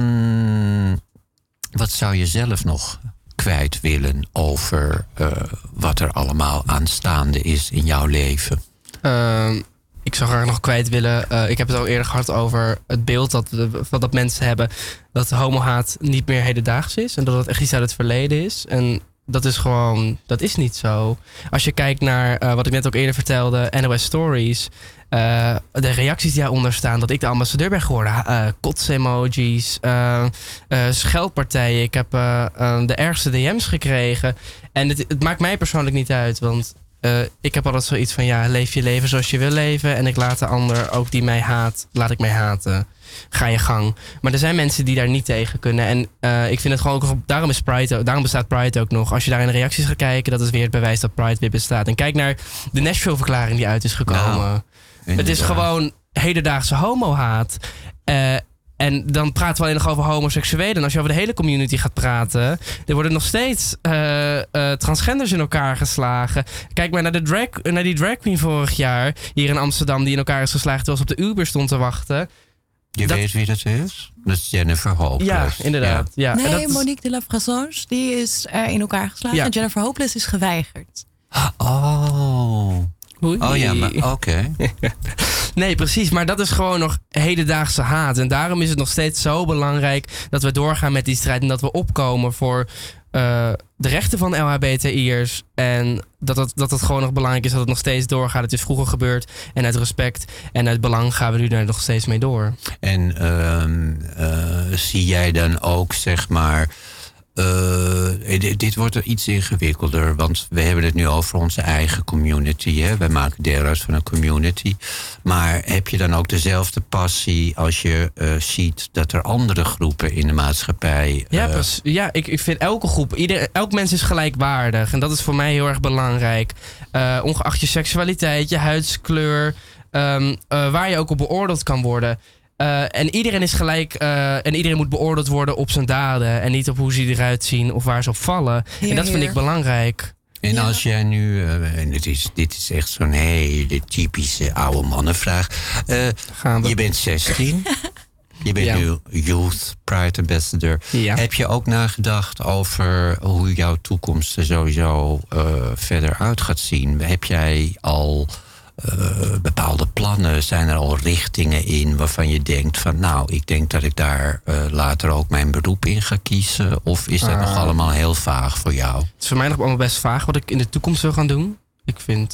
wat zou je zelf nog kwijt willen over wat er allemaal aanstaande is in jouw leven? Ik zou graag nog kwijt willen. Ik heb het al eerder gehad over het beeld dat mensen hebben. Dat homohaat niet meer hedendaags is. En dat het echt iets uit het verleden is. En dat is gewoon, dat is niet zo. Als je kijkt naar wat ik net ook eerder vertelde, NOS Stories. De reacties die daaronder staan, dat ik de ambassadeur ben geworden. Kots-emojis, scheldpartijen. Ik heb de ergste DM's gekregen. En het maakt mij persoonlijk niet uit, want ik heb altijd zoiets van, ja, leef je leven zoals je wil leven. En ik laat de ander, ook die mij haat, laat ik mij haten. Ga je gang. Maar er zijn mensen die daar niet tegen kunnen. En ik vind het gewoon ook, daarom bestaat Pride ook nog. Als je daar in de reacties gaat kijken, dat is weer het bewijs dat Pride weer bestaat. En kijk naar de Nashville-verklaring die uit is gekomen. Het is gewoon hedendaagse homohaat. En dan praten we alleen nog over homoseksuelen. En als je over de hele community gaat praten, er worden nog steeds transgenders in elkaar geslagen. Kijk maar naar die drag queen vorig jaar hier in Amsterdam, die in elkaar is geslagen terwijl ze op de Uber stond te wachten. Je weet wie dat is? Dat is Jennifer Hopeless. Ja, inderdaad. Ja. Nee, En dat is- Monique de la Frazange, die is in elkaar geslagen. Ja. En Jennifer Hopeless is geweigerd. Oh ja, maar oké. Nee, precies. Maar dat is gewoon nog hedendaagse haat. En daarom is het nog steeds zo belangrijk dat we doorgaan met die strijd. En dat we opkomen voor de rechten van LHBTI'ers. En dat het gewoon nog belangrijk is dat het nog steeds doorgaat. Het is vroeger gebeurd. En uit respect en uit belang gaan we nu daar nog steeds mee door. En zie jij dan ook, zeg maar, dit wordt er iets ingewikkelder, want we hebben het nu over onze eigen community. Hè? Wij maken deel uit van een community. Maar heb je dan ook dezelfde passie als je ziet dat er andere groepen in de maatschappij... Ja, ik vind elke groep, elk mens is gelijkwaardig. En dat is voor mij heel erg belangrijk. Ongeacht je seksualiteit, je huidskleur, waar je ook op beoordeeld kan worden. En iedereen is gelijk en iedereen moet beoordeeld worden op zijn daden. En niet op hoe ze eruit zien of waar ze op vallen. En dat vind ik belangrijk. En als jij nu, en dit is echt zo'n hele typische oude mannenvraag. Je bent 16. Je bent nu Youth Pride Ambassador. Ja. Heb je ook nagedacht over hoe jouw toekomst er sowieso verder uit gaat zien? Heb jij al bepaalde plannen? Zijn er al richtingen in waarvan je denkt van, nou, ik denk dat ik daar later ook mijn beroep in ga kiezen? Of is dat nog allemaal heel vaag voor jou? Het is voor mij nog allemaal best vaag wat ik in de toekomst wil gaan doen. Ik vind,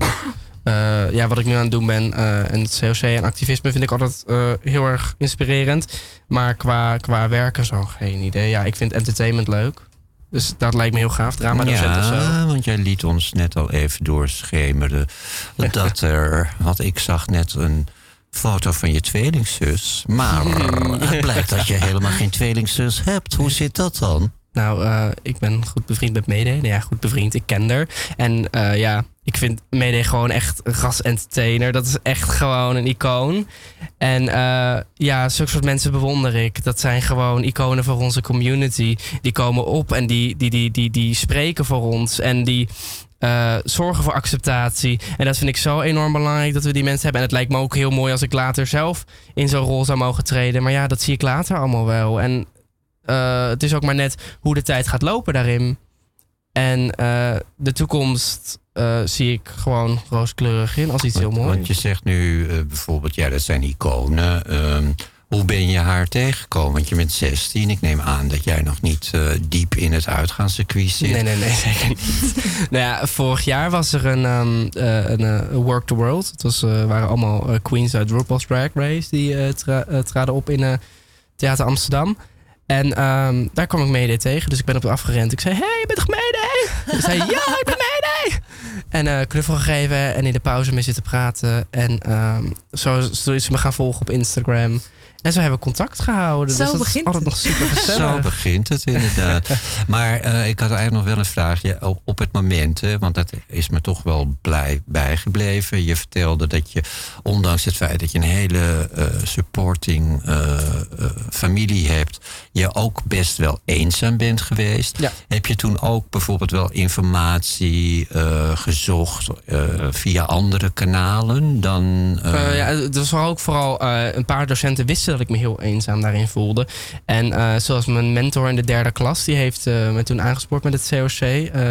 wat ik nu aan het doen ben, en het COC en activisme vind ik altijd heel erg inspirerend. Maar qua werken zo, geen idee. Ja, ik vind entertainment leuk. Dus dat lijkt me heel gaaf, drama-docent of zo. Ja, want jij liet ons net al even doorschemeren dat want ik zag net een foto van je tweelingzus. Maar het blijkt dat je helemaal geen tweelingzus hebt. Hoe zit dat dan? Nou, ik ben goed bevriend met Mede. Nou ja, goed bevriend. Ik ken haar. En ik vind Mayday gewoon echt een ras-entertainer. Dat is echt gewoon een icoon. En zulke soort mensen bewonder ik. Dat zijn gewoon iconen voor onze community. Die komen op en die spreken voor ons. En die zorgen voor acceptatie. En dat vind ik zo enorm belangrijk dat we die mensen hebben. En het lijkt me ook heel mooi als ik later zelf in zo'n rol zou mogen treden. Maar ja, dat zie ik later allemaal wel. En het is ook maar net hoe de tijd gaat lopen daarin. En de toekomst zie ik gewoon rooskleurig in als iets heel moois. Want je zegt nu bijvoorbeeld, dat zijn iconen. Hoe ben je haar tegengekomen? Want je bent 16. Ik neem aan dat jij nog niet diep in het uitgaanscircuit zit. Nee, zeker niet. Nou ja, vorig jaar was er een Work the World. Het waren allemaal queens uit RuPaul's Drag Race. Die traden op in Theater Amsterdam. En daar kwam ik Mayday tegen. Dus ik ben op afgerend. Ik zei, hey, je bent toch Mayday? Hij zei, ja, ik ben Mayday! En knuffel gegeven en in de pauze mee zitten praten. En zo is ze me gaan volgen op Instagram. En zo hebben we contact gehouden. Zo dus dat begint is altijd nog super gezellig. Zo begint het inderdaad. Maar ik had eigenlijk nog wel een vraagje. Op het moment, want dat is me toch wel bijgebleven. Je vertelde dat je, ondanks het feit dat je een hele supporting familie hebt, je ook best wel eenzaam bent geweest. Ja. Heb je toen ook bijvoorbeeld wel informatie gezocht via andere kanalen dan... het was vooral een paar docenten wisten dat ik me heel eenzaam daarin voelde. En zoals mijn mentor in de 3e klas, die heeft me toen aangespoord met het COC.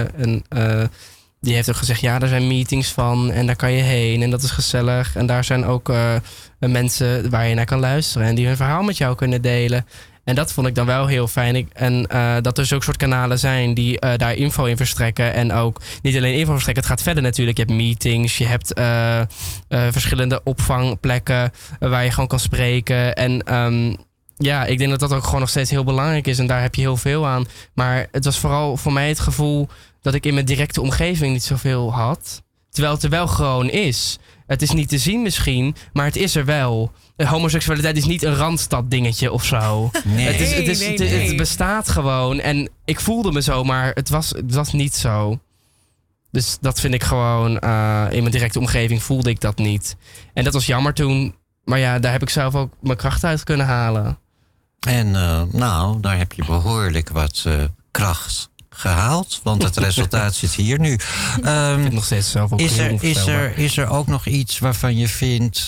Die heeft ook gezegd, ja, daar zijn meetings van en daar kan je heen en dat is gezellig. En daar zijn ook mensen waar je naar kan luisteren en die hun verhaal met jou kunnen delen. En dat vond ik dan wel heel fijn. Dat er zulke soort kanalen zijn die daar info in verstrekken. En ook niet alleen info verstrekken, het gaat verder natuurlijk. Je hebt meetings, je hebt verschillende opvangplekken waar je gewoon kan spreken. En ik denk dat dat ook gewoon nog steeds heel belangrijk is. En daar heb je heel veel aan. Maar het was vooral voor mij het gevoel dat ik in mijn directe omgeving niet zoveel had. Terwijl het er wel gewoon is. Het is niet te zien misschien, maar het is er wel. Homoseksualiteit is niet een Randstad dingetje of zo. Nee. Het bestaat gewoon. En ik voelde me zo, maar het was niet zo. Dus dat vind ik gewoon... in mijn directe omgeving voelde ik dat niet. En dat was jammer toen. Maar ja, daar heb ik zelf ook mijn kracht uit kunnen halen. En daar heb je behoorlijk wat kracht gehaald. Want het resultaat zit hier nu. Ik vind het nog steeds zelf ook is er ook nog iets waarvan je vindt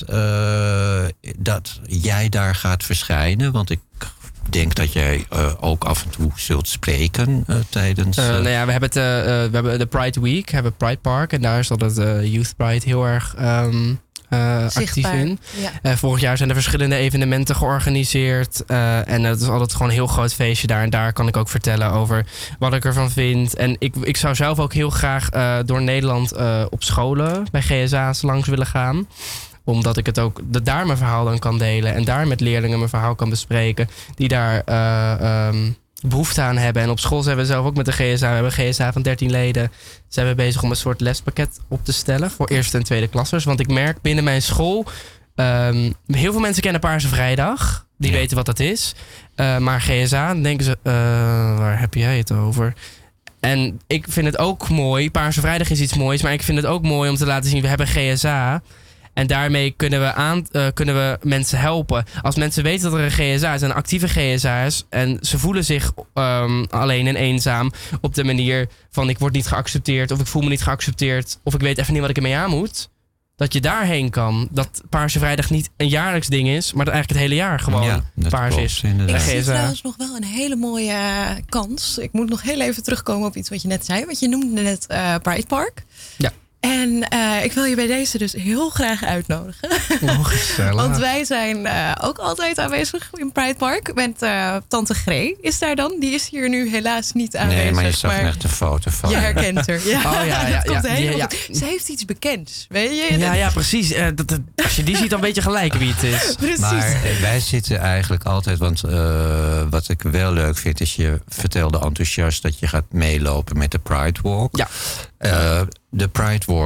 dat jij daar gaat verschijnen? Want ik denk dat jij ook af en toe zult spreken tijdens... we hebben de Pride Week, hebben Pride Park. En daar is altijd Youth Pride heel erg... actief in. Ja. Vorig jaar zijn er verschillende evenementen georganiseerd. En het is altijd gewoon een heel groot feestje daar. En daar kan ik ook vertellen over wat ik ervan vind. En ik zou zelf ook heel graag door Nederland op scholen bij GSA's langs willen gaan. Omdat ik het ook daar mijn verhaal dan kan delen. En daar met leerlingen mijn verhaal kan bespreken. Die daar behoefte aan hebben. En op school zijn we zelf ook met de GSA. We hebben een GSA van 13 leden. Zijn we bezig om een soort lespakket op te stellen voor eerste en tweede klassers. Want ik merk binnen mijn school... heel veel mensen kennen Paarse Vrijdag. Die weten wat dat is. Maar GSA, dan denken ze... waar heb jij het over? En ik vind het ook mooi. Paarse Vrijdag is iets moois. Maar ik vind het ook mooi om te laten zien... we hebben GSA... En daarmee kunnen we mensen helpen. Als mensen weten dat er een GSA is, een actieve GSA is... en ze voelen zich alleen en eenzaam op de manier van... ik word niet geaccepteerd of ik voel me niet geaccepteerd... of ik weet even niet wat ik ermee aan moet... dat je daarheen kan. Dat Paarse Vrijdag niet een jaarlijks ding is... maar dat eigenlijk het hele jaar gewoon paars is. Ik zie trouwens nog wel een hele mooie kans. Ik moet nog heel even terugkomen op iets wat je net zei. Want je noemde net Pride Park. Ja. En ik wil je bij deze dus heel graag uitnodigen. Oh, gezellig. Want wij zijn ook altijd aanwezig in Pride Park. Met tante Gree is daar dan. Die is hier nu helaas niet aanwezig. Nee, maar je zag echt een foto van. Je herkent haar. Ja, dat komt helemaal goed. Ze heeft iets bekends, weet je? Ja, precies. Als je die ziet, dan weet je gelijk wie het is. Precies. Maar wij zitten eigenlijk altijd... want wat ik wel leuk vind... is je vertelde enthousiast dat je gaat meelopen met de Pride Walk. Ja. De Pride Walk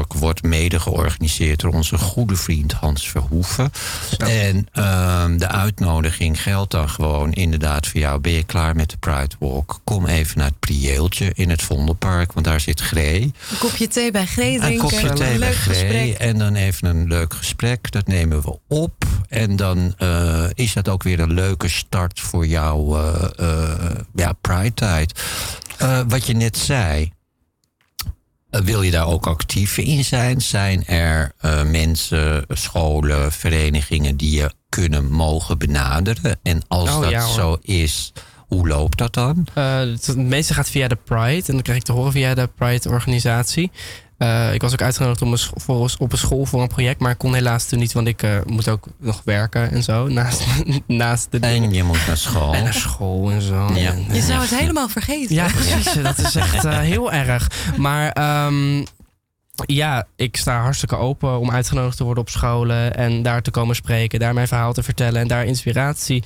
Talk wordt mede georganiseerd door onze goede vriend Hans Verhoeven. En de uitnodiging geldt dan gewoon inderdaad voor jou. Ben je klaar met de Pride Walk? Kom even naar het Prieeltje in het Vondelpark, want daar zit Gree. Een kopje thee bij Gree drinken. Een kopje thee bij Gree. Gesprek. En dan even een leuk gesprek. Dat nemen we op. En dan is dat ook weer een leuke start voor jouw Pride-tijd. Wat je net zei. Wil je daar ook actief in zijn? Zijn er mensen, scholen, verenigingen die je mogen benaderen? En als zo is, hoe loopt dat dan? Het meeste gaat via de Pride. En dan krijg ik te horen via de Pride-organisatie. Ik was ook uitgenodigd op een school voor een project, maar ik kon helaas toen niet, want ik moet ook nog werken en zo. Naast de dingen. En je moet naar school. En naar school en zo. Ja. Je zou het helemaal vergeten. Ja, precies. Dat is echt heel erg. Maar ik sta hartstikke open om uitgenodigd te worden op scholen en daar te komen spreken, daar mijn verhaal te vertellen en daar inspiratie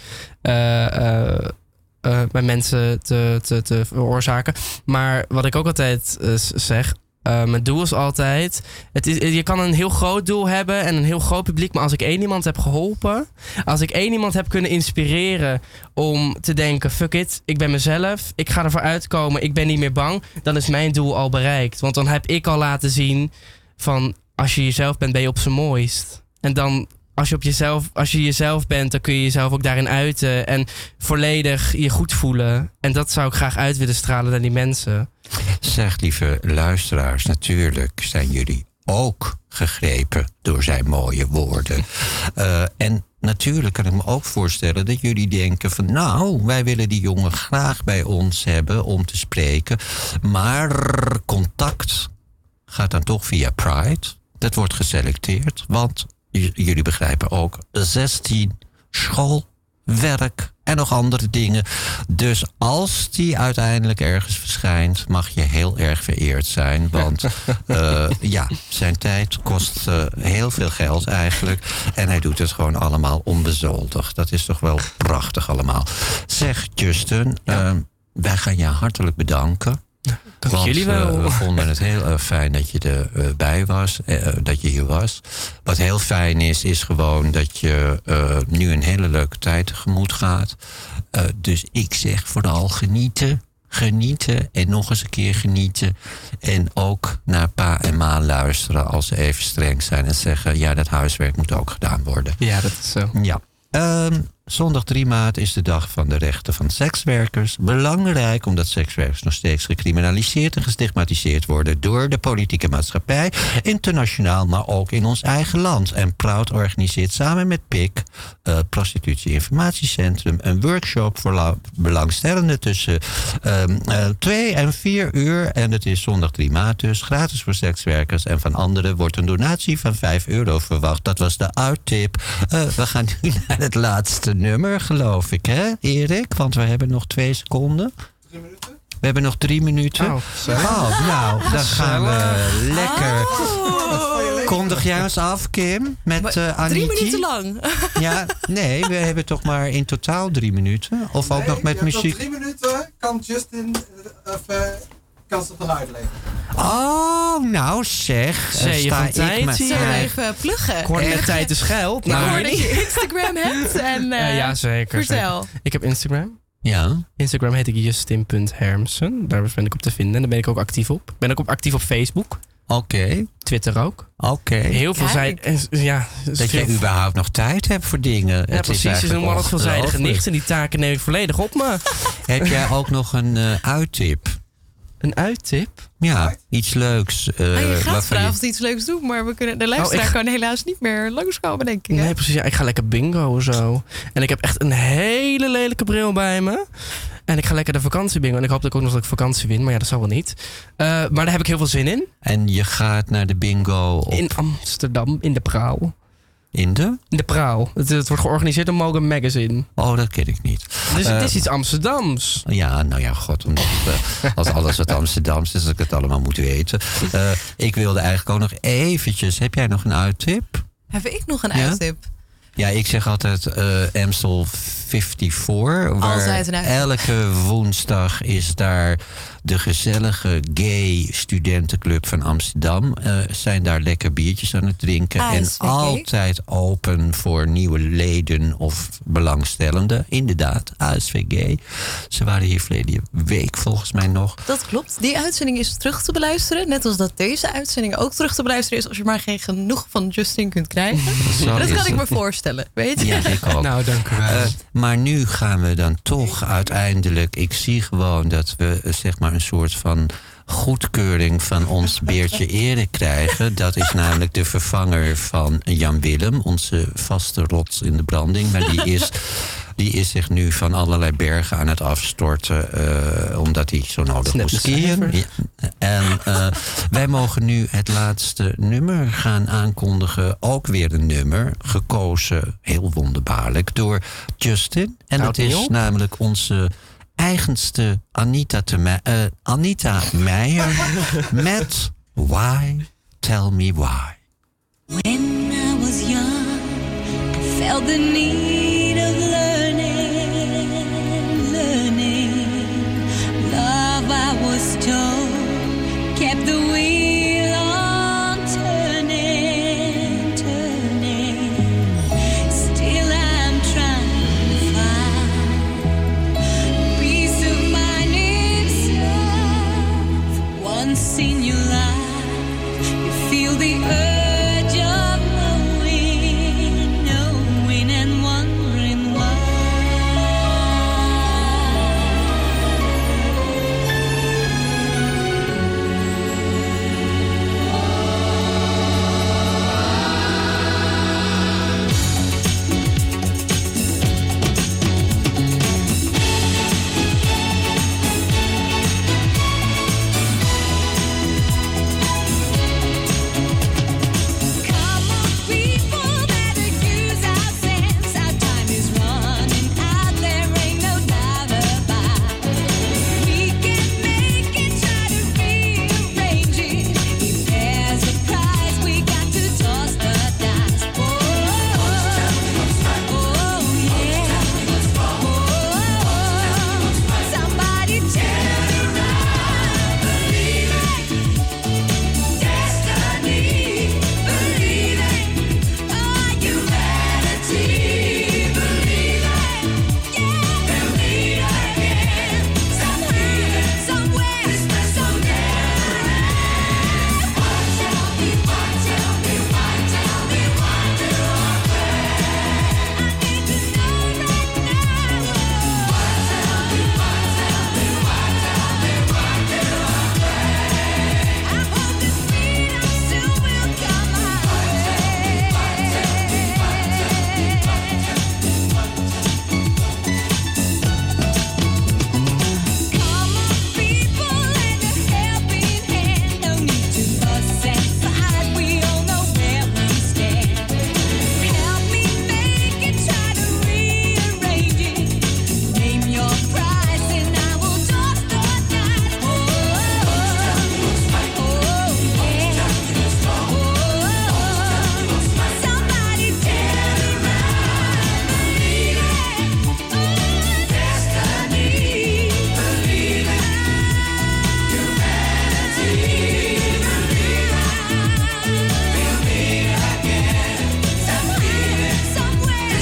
bij mensen te veroorzaken. Maar wat ik ook altijd zeg, mijn doel is altijd, je kan een heel groot doel hebben en een heel groot publiek, maar als ik één iemand heb geholpen, als ik één iemand heb kunnen inspireren om te denken, fuck it, ik ben mezelf, ik ga ervoor uitkomen, ik ben niet meer bang, dan is mijn doel al bereikt. Want dan heb ik al laten zien van, als je jezelf bent, ben je op z'n mooist. En dan, als je jezelf bent, dan kun je jezelf ook daarin uiten en volledig je goed voelen. En dat zou ik graag uit willen stralen naar die mensen. Zeg, lieve luisteraars, natuurlijk zijn jullie ook gegrepen door zijn mooie woorden. En natuurlijk kan ik me ook voorstellen dat jullie denken van, nou, wij willen die jongen graag bij ons hebben om te spreken. Maar contact gaat dan toch via Pride. Dat wordt geselecteerd, want jullie begrijpen ook, 16 school, werk en nog andere dingen. Dus als die uiteindelijk ergens verschijnt, mag je heel erg vereerd zijn. Want zijn tijd kost heel veel geld eigenlijk. En hij doet het gewoon allemaal onbezoldigd. Dat is toch wel prachtig allemaal. Zeg, Justin, wij gaan je hartelijk bedanken. Dank jullie wel. We vonden het heel fijn dat je erbij was, dat je hier was. Wat heel fijn is gewoon dat je nu een hele leuke tijd tegemoet gaat. Dus ik zeg vooral genieten. Genieten en nog eens een keer genieten. En ook naar pa en ma luisteren als ze even streng zijn en zeggen, ja, dat huiswerk moet ook gedaan worden. Ja, dat is zo. Ja. Zondag 3 maart is de dag van de rechten van sekswerkers. Belangrijk omdat sekswerkers nog steeds gecriminaliseerd en gestigmatiseerd worden door de politieke maatschappij, internationaal, maar ook in ons eigen land. En Proud organiseert samen met PIK, Prostitutie Informatiecentrum, een workshop voor belangstellenden tussen 2 en 4 uur. En het is zondag 3 maart dus, gratis voor sekswerkers. En van anderen wordt een donatie van €5 verwacht. Dat was de uittip. We gaan nu naar het laatste nummer, geloof ik, hè, Erik? Want we hebben nog 2 seconden. 3 minuten? We hebben nog 3 minuten. Nou, dan gaan we lekker. Kondig jij ons af, Kim? Met Annie. 3 minuten lang. Ja, nee, we hebben toch maar in totaal 3 minuten. Of ook nog met muziek. Tot 3 minuten kan Justin kan ze dan uitleggen. Oh, nou zeg. Zee je van tijd hier. Zullen we even pluggen? Ik hoorde net tijd is geld. Ik hoor dat je Instagram hebt. En, ja, zeker. Vertel. Zeker. Ik heb Instagram. Ja. Instagram heet ik Justin.Hermsen. Daar ben ik op te vinden. En daar ben ik ook actief op. Ik ben ook actief op Facebook. Oké. Twitter ook. Oké. Heel veelzijdig. Ja, dat je überhaupt nog tijd hebt voor dingen. Ja, precies. Ze noemen altijd veelzijdige nicht. En die taken neem ik volledig op me. Heb jij ook nog een uittip? Een uittip? Ja, iets leuks. Je gaat vanavond iets leuks doen, maar de luisteraar kan helaas niet meer langskomen, denk ik. Nee, precies. Ja, ik ga lekker bingo zo. En ik heb echt een hele lelijke bril bij me. En ik ga lekker de vakantie bingo. En ik hoop dat ik ook nog dat ik vakantie win. Maar ja, dat zal wel niet. Maar daar heb ik heel veel zin in. En je gaat naar de bingo in Amsterdam, in de Praal. In de Praal. Het wordt georganiseerd door Mogen Magazine. Oh, dat ken ik niet. Dus het is iets Amsterdams. Ja, nou ja, god. Omdat als alles wat Amsterdams is, dat ik het allemaal moet weten. Ik wilde eigenlijk ook nog eventjes. Heb jij nog een uittip? Heb ik nog een uittip? Ja, ik zeg altijd Amstel 54. Altijd een uitzending. Elke woensdag is daar de gezellige gay studentenclub van Amsterdam. Zijn daar lekker biertjes aan het drinken. ASVG. En altijd open voor nieuwe leden of belangstellenden. Inderdaad, ASVG. Ze waren hier verleden week volgens mij nog. Dat klopt. Die uitzending is terug te beluisteren. Net als dat deze uitzending ook terug te beluisteren is... als je maar geen genoeg van Justin kunt krijgen. Zo Dat is kan ik me het. voorstellen, weet je? Ja, ik ook. Nou, dank u wel. Maar nu gaan we dan toch uiteindelijk... Ik zie gewoon dat we zeg maar een soort van goedkeuring van ons Beertje Erik krijgen. Dat is namelijk de vervanger van Jan Willem, onze vaste rots in de branding. Maar die is zich nu van allerlei bergen aan het afstorten, omdat hij zo nodig Net moest een skiën. cijfer. Ja. En wij mogen nu het laatste nummer gaan aankondigen. Ook weer een nummer, gekozen, heel wonderbaarlijk, door Justin. En Houdt dat niet is op. namelijk onze eigenste Anita Meijer met Why, Tell Me Why. When I was young, I felt the need of learning. Love, I was told, kept the wheel on turning. Still I'm trying to find peace of mind itself. Once in your life, you feel the urge of knowing and wondering why. Come on, people, better use our sense. Our time is running out, there ain't no doubt about it. We can make it, try to rearrange it. If there's a prize, we got to toss the dice. Oh, yeah. Somebody tell me right. Destiny, believing, are humanity, believing, yeah, they'll meet again, somewhere, somewhere, someday. Why tell me why do I pray? I need to know right now. Why tell me why do I pray? I hope this freedom soon will come my way. Come on, people, lend a helping hand. No need to fuss and fight. We all know where we stand. Help me make it, try to rearrange it. Name your price and I will toss the dice. Oh, yeah. Somebody tell me right. Destiny, believing, humanity, we'll meet again, somewhere, someday.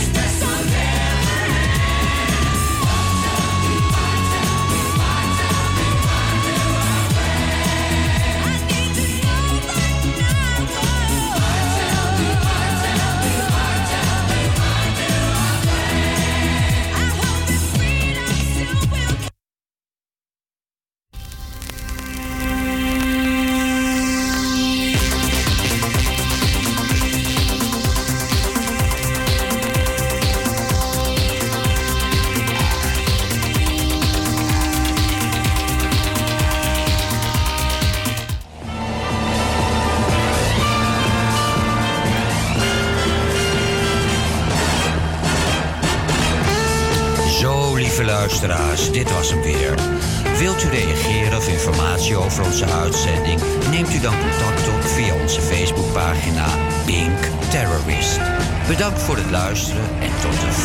Zo, lieve luisteraars, dit was hem weer. Wilt u reageren of informatie over onze uitzending? Neemt u dan contact op via onze Facebookpagina Pink Terrorist. Bedankt voor het luisteren en tot de